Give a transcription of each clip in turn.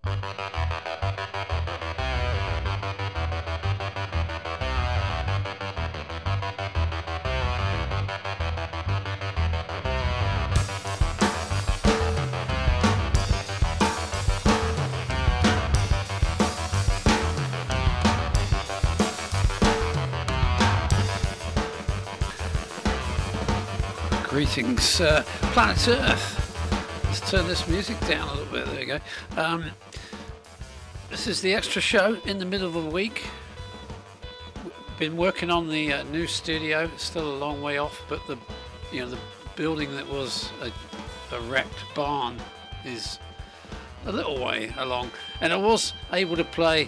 Greetings, Planet Earth. Let's turn this music down a little bit. There we go. This is the extra show in the middle of the week. Been working on the new studio. Still a long way off, but the building that was a wrecked barn is a little way along, and I was able to play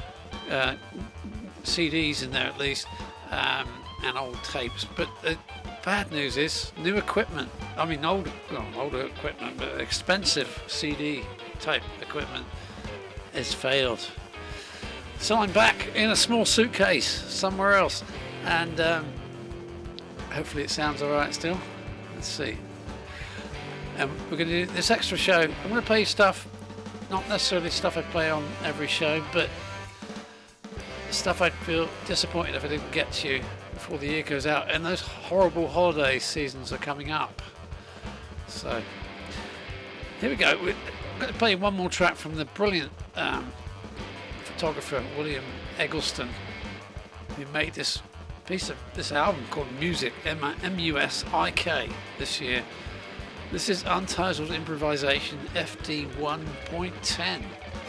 CDs in there at least, and old tapes. But bad news is new equipment. I mean, older equipment, but expensive CD type equipment has failed. So I'm back in a small suitcase somewhere else, and hopefully it sounds all right still. Let's see. And we're going to do this extra show. I'm going to play stuff, not necessarily stuff I play on every show, but stuff I'd feel disappointed if I didn't get to you before the year goes out, and those horrible holiday seasons are coming up. So here we go. We're going to play one more track from the brilliant photographer William Eggleston, who made this album called Music, M-U-S-I-K, this year. This is Untitled Improvisation FD 1.10.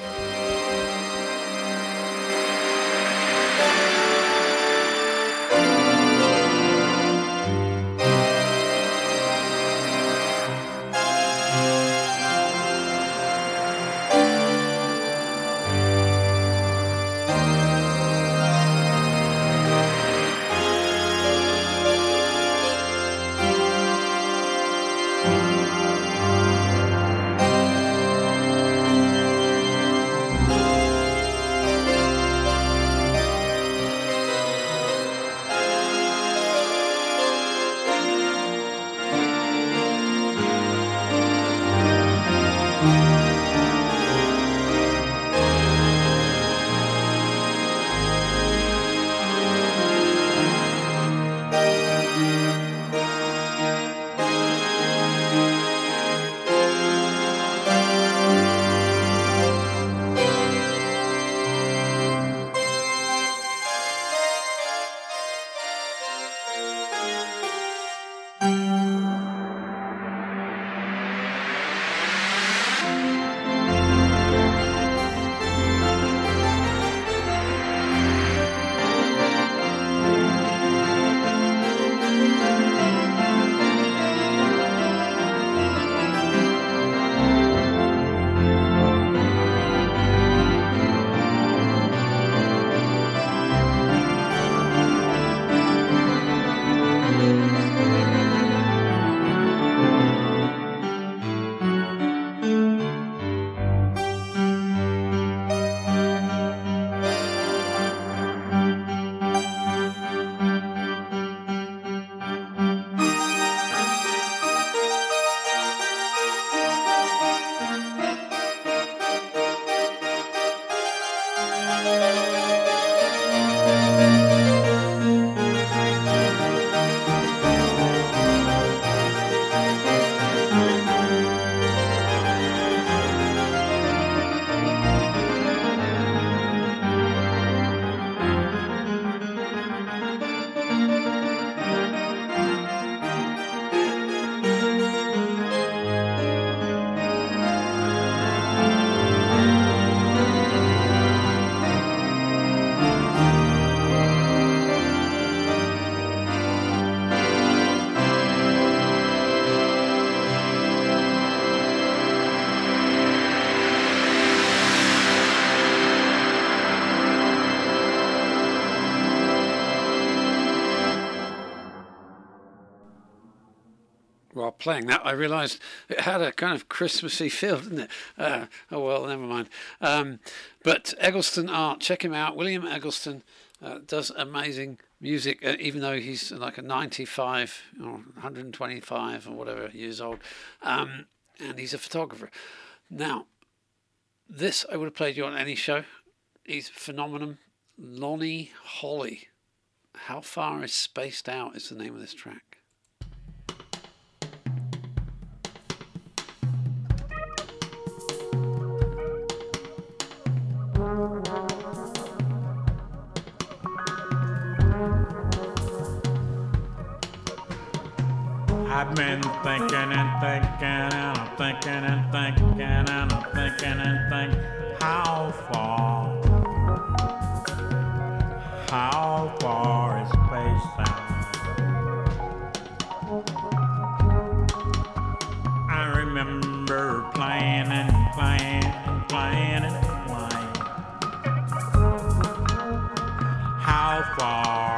While playing that, I realised it had a kind of Christmassy feel, didn't it? Oh well, never mind. But Eggleston Art, check him out. William Eggleston does amazing music, even though he's like a 95 or 125 or whatever years old, and he's a photographer. Now, This I would have played you on any show. He's phenomenon. Lonnie Holly. How Far is Spaced Out is the name of this track. I've been thinking and thinking and I'm thinking and thinking and I'm thinking and thinking how far is spaced out? I remember playing and playing and playing and playing. How far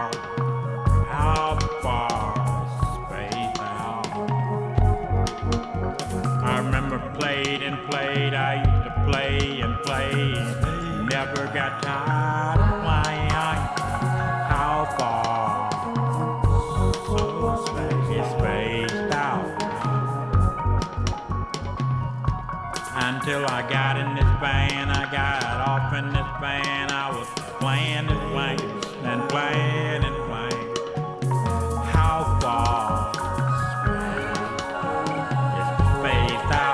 played, I used to play and play, never got tired of playing. How far is spaced out? Until I got in this band, I got off in this band, I was playing and playing and playing and playing. How far is spaced out?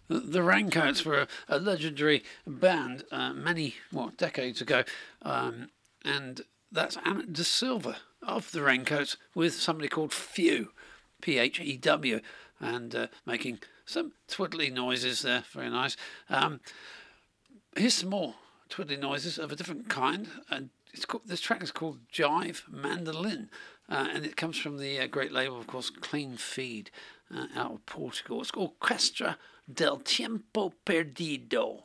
The Raincoats were a legendary band decades ago, and that's Amit De Silva of the Raincoats with somebody called Phew, Phew, and making some twiddly noises there. Very nice. Here's some more twiddly noises of a different kind, and this track is called Jive Mandolin, and it comes from the great label, of course, Clean Feed, out of Portugal. It's called Orquestra del Tiempo Perdido.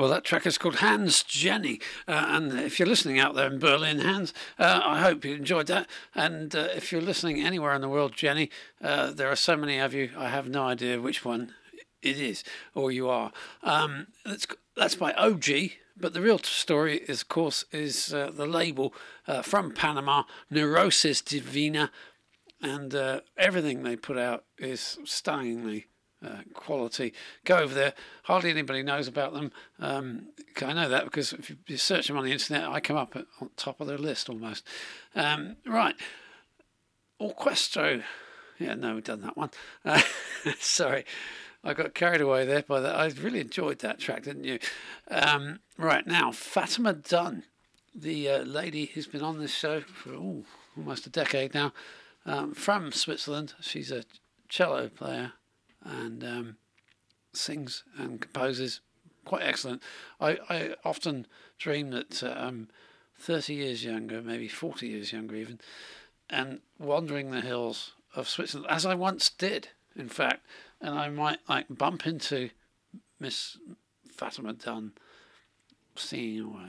Well, that track is called Hans Jenny. And if you're listening out there in Berlin, Hans, I hope you enjoyed that. And if you're listening anywhere in the world, Jenny, there are so many of you, I have no idea which one it is or you are. That's by OG. But the real story is, of course, is the label from Panama, Neurosis Divina. And everything they put out is stunningly quality. Go over there. Hardly anybody knows about them. I know that because if you search them on the internet, I come up on top of their list almost. Right. Orquestro. Yeah, no, we've done that one. Sorry. I got carried away there by that. I really enjoyed that track, didn't you? Right, now, Fatima Dunn, the lady who's been on this show for almost a decade now, from Switzerland. She's a cello player and sings and composes quite excellent. I often dream that I'm 30 years younger, maybe 40 years younger even, and wandering the hills of Switzerland, as I once did, in fact, and I might bump into Miss Fatima Dunn singing away.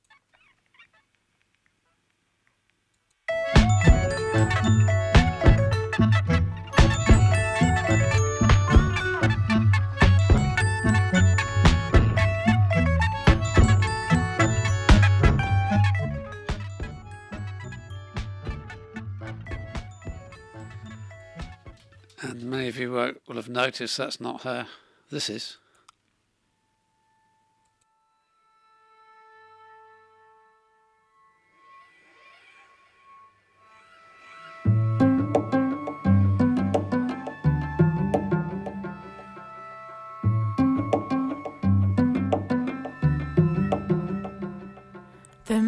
And many of you will have noticed that's not her. This is. The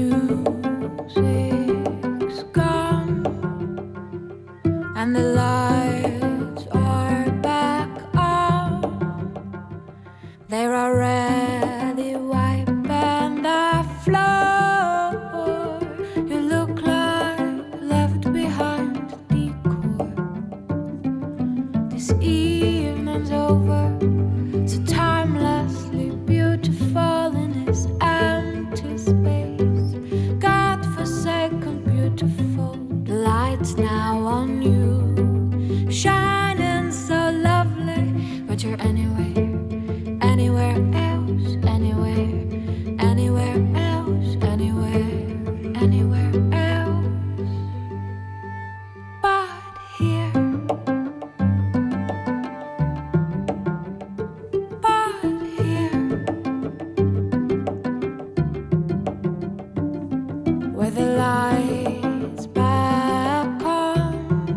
music's gone and the lights are back on. They're already wiping the floor. You look like left behind decor. This evening's over, so timelessly beautiful in its empty space. God-forsaken beautiful. The lights now on you, shining so lovely, but you're anywhere else, anywhere else, anywhere else, but here, where the lights back on,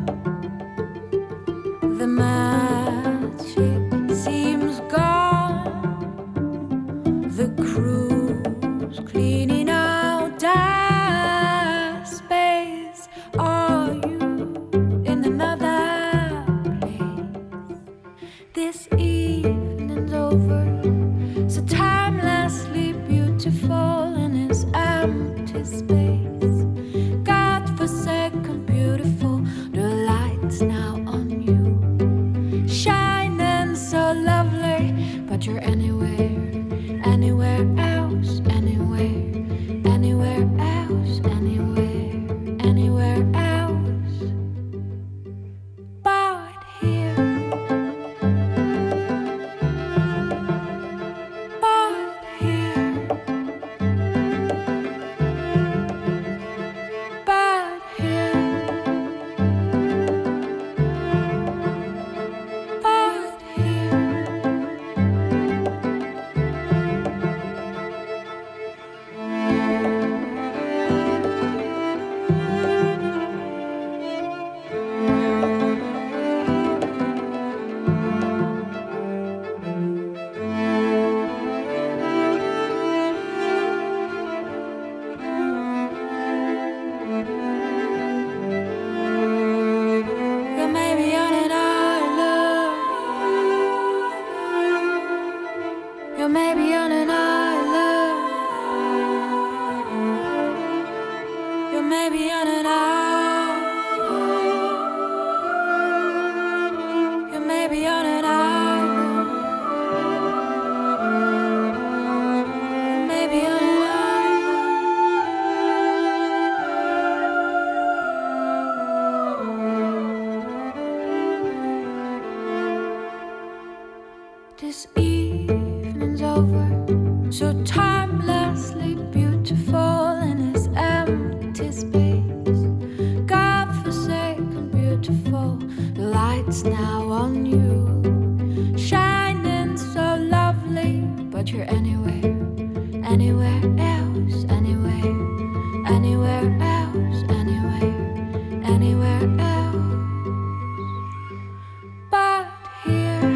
the magic seems gone. The crew's cleaning out that space. Are you in another place? This evening's over, so timelessly beautiful in its empty space. God-forsaken beautiful, the lights now on you, shining so lovely, but you're anywhere else, anywhere else, anywhere else, but here, but here, but here, but here. You may be on an island. You may be on an island. You may be on an island. You may be on an island. timelessly beautiful in his empty space. God-forsaken beautiful, the light's now on you, shining so lovely, but you're anywhere, anywhere else, anywhere, anywhere else, anywhere, anywhere else, but here.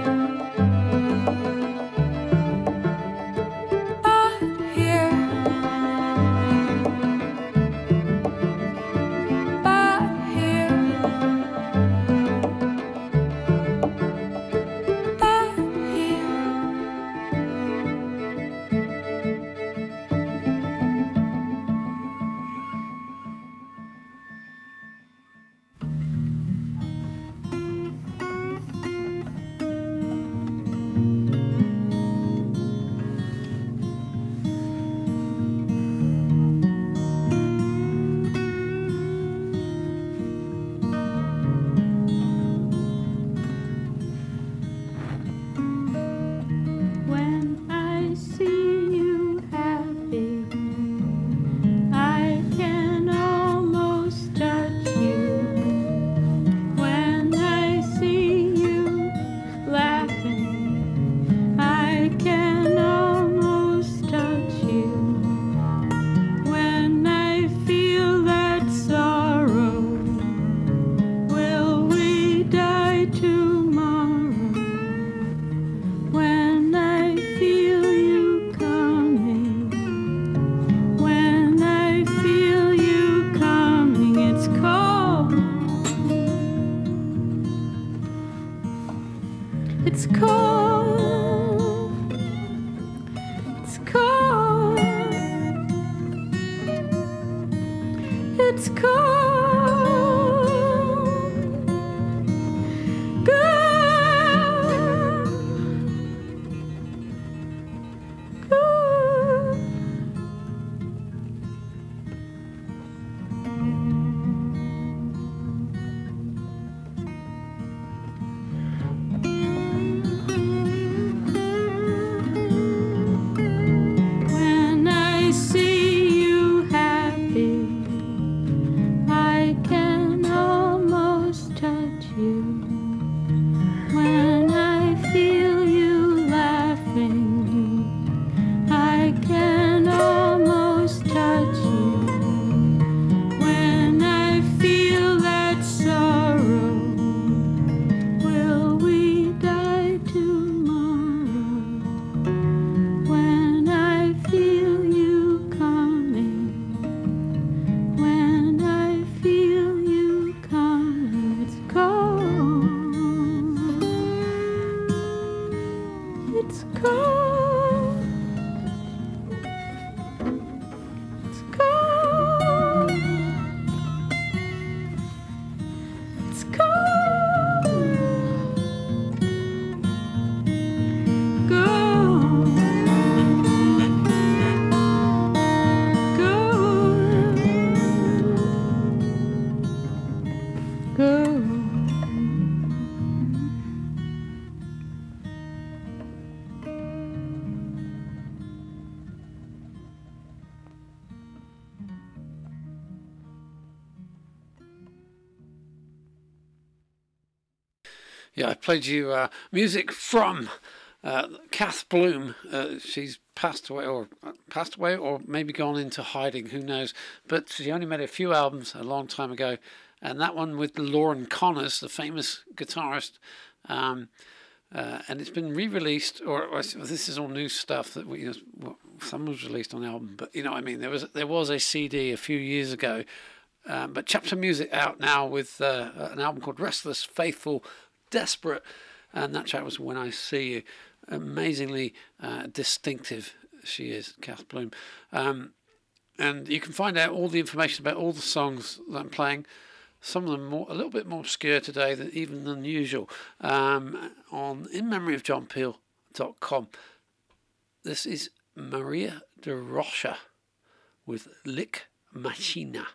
It's cold. It's cold. It's cold. Girl. Girl. When I see you happy, I can almost touch you. When I feel you laughing, I can almost touch you. When I feel that sorrow, will we die tomorrow? When I feel you coming, when I feel you coming, it's cold. It's cold. It's cold. It's cold. Go. Go. Yeah, I played you music from Kath Bloom. She's passed away, or maybe gone into hiding. Who knows? But she only made a few albums a long time ago, and that one with Lauren Connors, the famous guitarist. And it's been re-released, or this is all new stuff that some was released on the album. But you know what I mean. There was a CD a few years ago, but Chapter Music out now with an album called Restless, Faithful, Desperate, and that track was When I See You. Amazingly distinctive she is, Kath Bloom. And you can find out all the information about all the songs that I'm playing, some of them a little bit more obscure today than usual, on inmemoryofjohnpeel.com. This is Maria de Rocha with Lick Machina.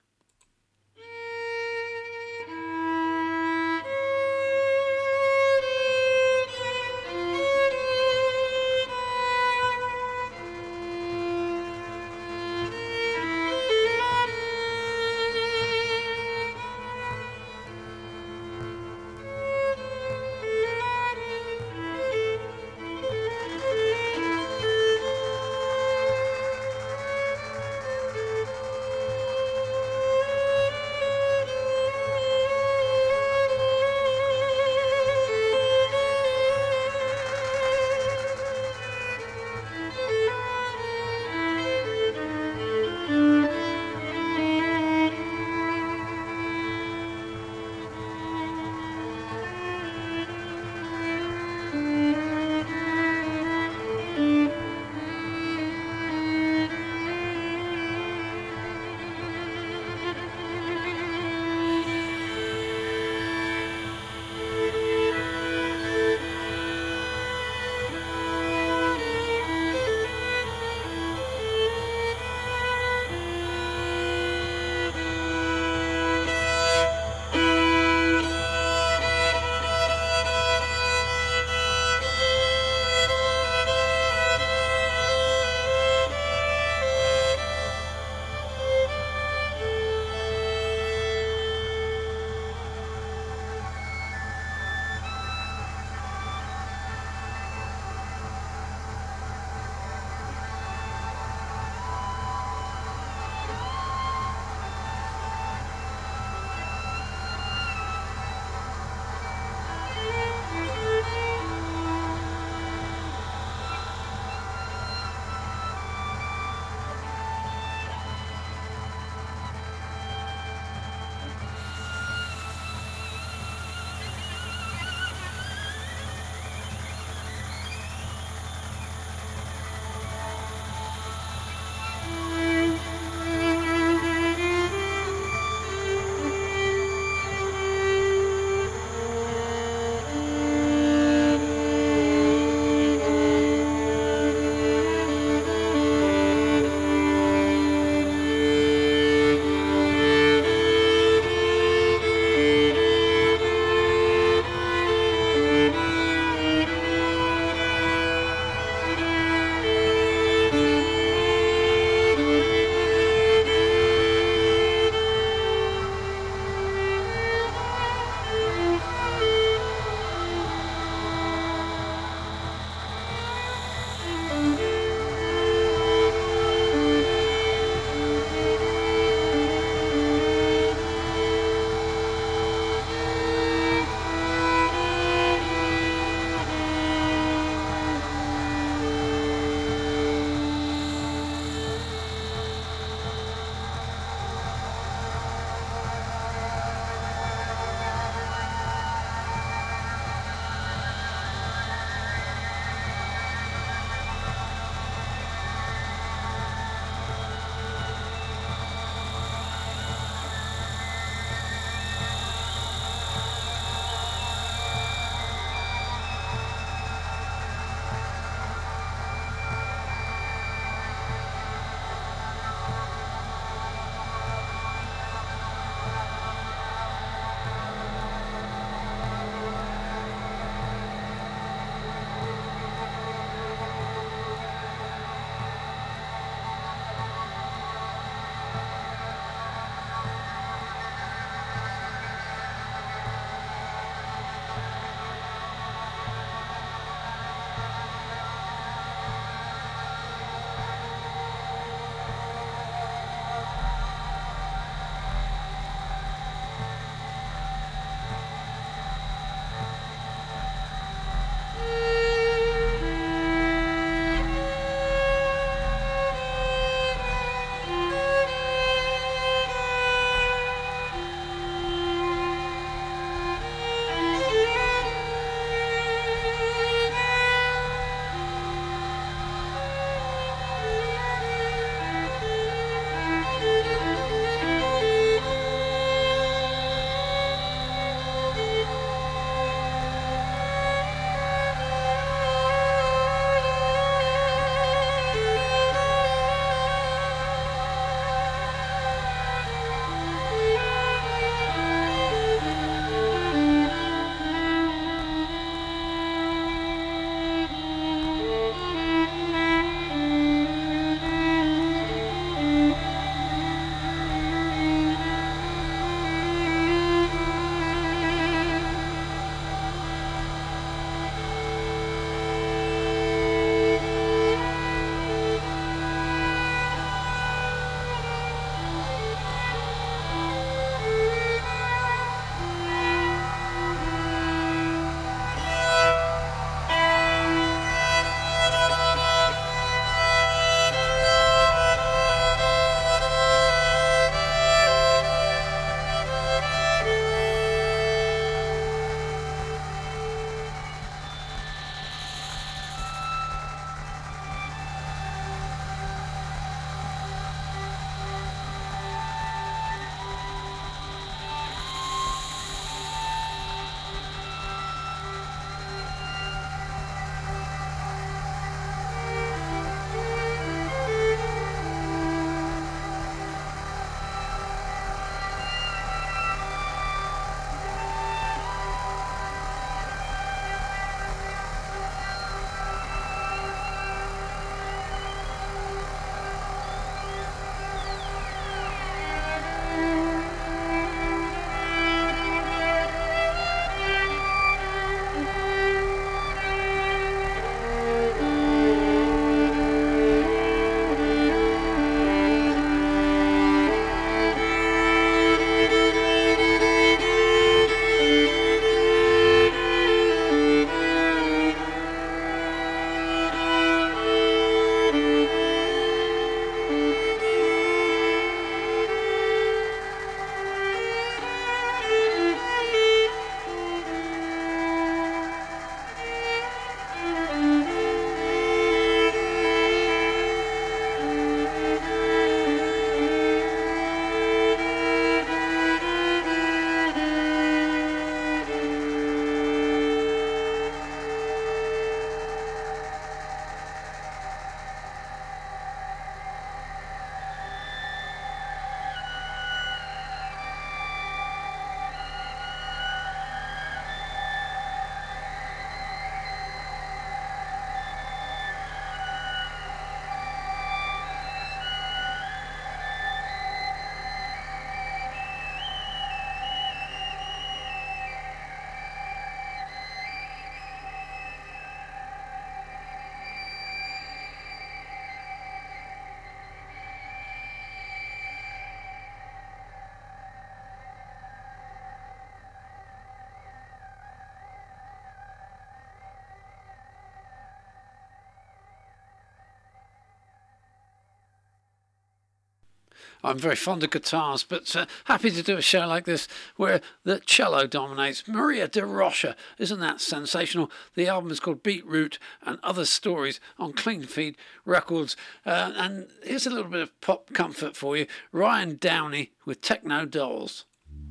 I'm very fond of guitars, but happy to do a show like this where the cello dominates. Maria de Rocha, isn't that sensational? The album is called Beetroot and Other Stories on Clean Feed Records. And here's a little bit of pop comfort for you. Ryan Downey with Techno Dolls.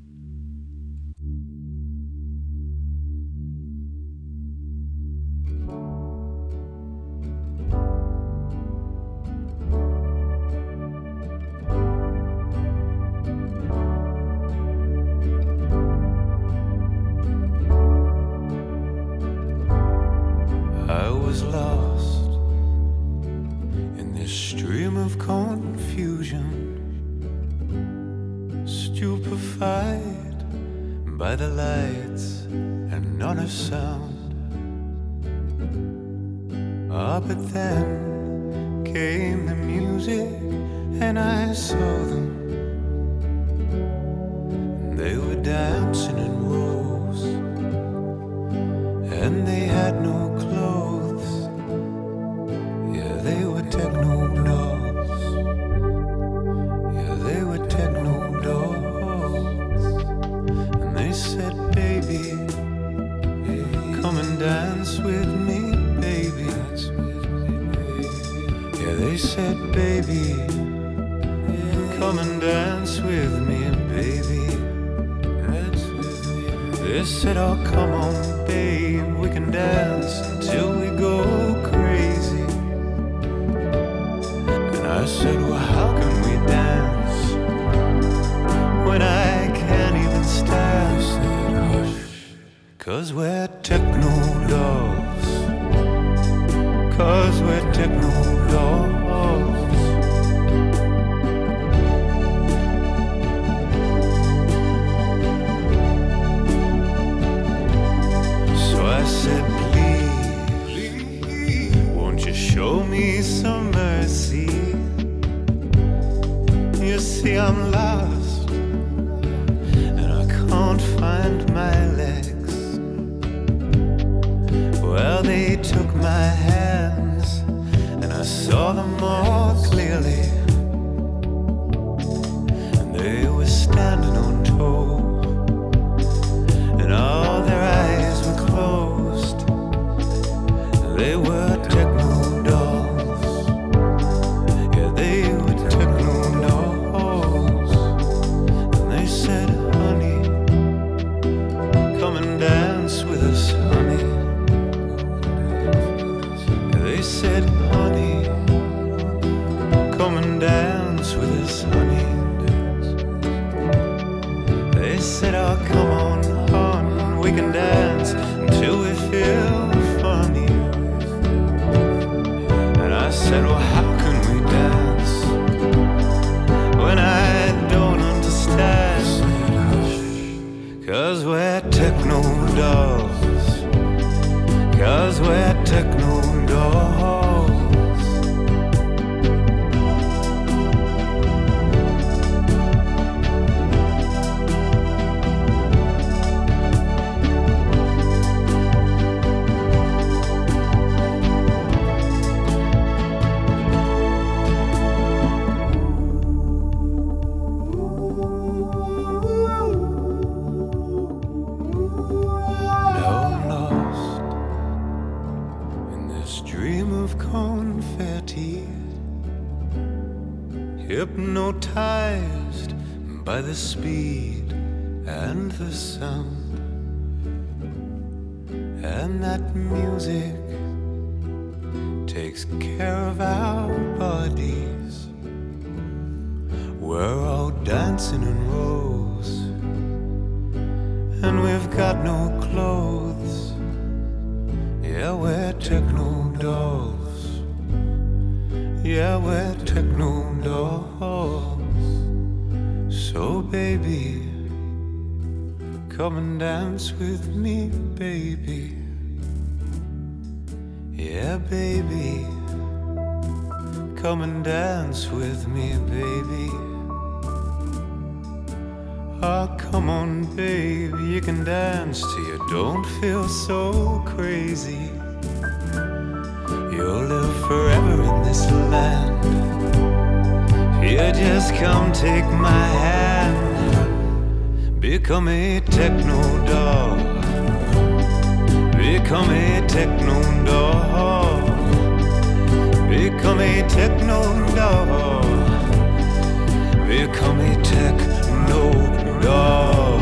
I was lost in this stream of confusion, stupefied by the lights and not a sound. But then came the music and I saw them. They were dancing in rows and they had no clothes. Yeah, they were techno dolls. Yeah, they were techno dolls. And they said, baby, come and dance with me, baby. Yeah, they said, baby, come and dance with me, baby. They said, oh, come on, babe, we can dance until we go crazy. And I said, well, how can we dance when I can't even stand? They said, hush, 'cause we're techno dolls. 'Cause we're techno dolls. I said, please, won't you show me some mercy? You see, I'm lost and I can't find my legs. Well, they took my hands and I saw them more clearly. And they were standing on toe and all their eyes were closed. They were techno dolls. Yeah, they were techno dolls. And they said, honey, come and dance with us, honey. Yeah, they said, honey, come and dance with us, honey. They said, oh, come on, hon, we can dance until we feel funny. And I said, well, how can we dance when I don't understand? 'Cause we're techno dolls. 'Cause we're techno dolls. Hypnotized by the speed and the sound, and that music takes care of our bodies. We're all dancing in rows and we've got no clothes. Yeah, we're techno dolls. Yeah, we're techno dolls. So baby, come and dance with me, baby. Yeah, baby, come and dance with me, baby. Oh, come on, baby, you can dance till you don't feel so crazy. You'll live forever in this land. Yeah, just come take my hand. Become a techno dog. Become a techno dog. Become a techno dog. Become a techno dog.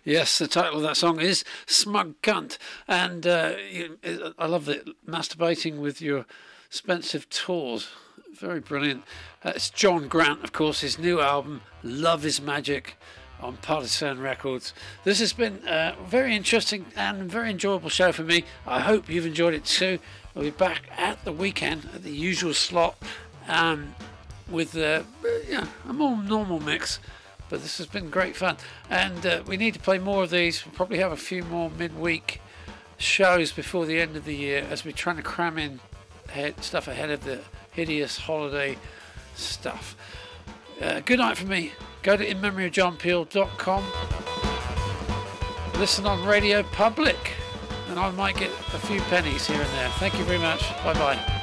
Yes, the title of that song is Smug Cunt. And I love it. Masturbating with your expensive tours. Very brilliant. It's John Grant, of course, his new album, Love is Magic, on Partisan Records. This has been a very interesting and very enjoyable show for me. I hope you've enjoyed it too. We'll be back at the weekend at the usual slot with a more normal mix. But this has been great fun, and we need to play more of these. We'll probably have a few more midweek shows before the end of the year as we're trying to cram in stuff ahead of the hideous holiday stuff. Good night from me. Go to inmemoryofjohnpeel.com. Listen on Radio Public, and I might get a few pennies here and there. Thank you very much. Bye bye.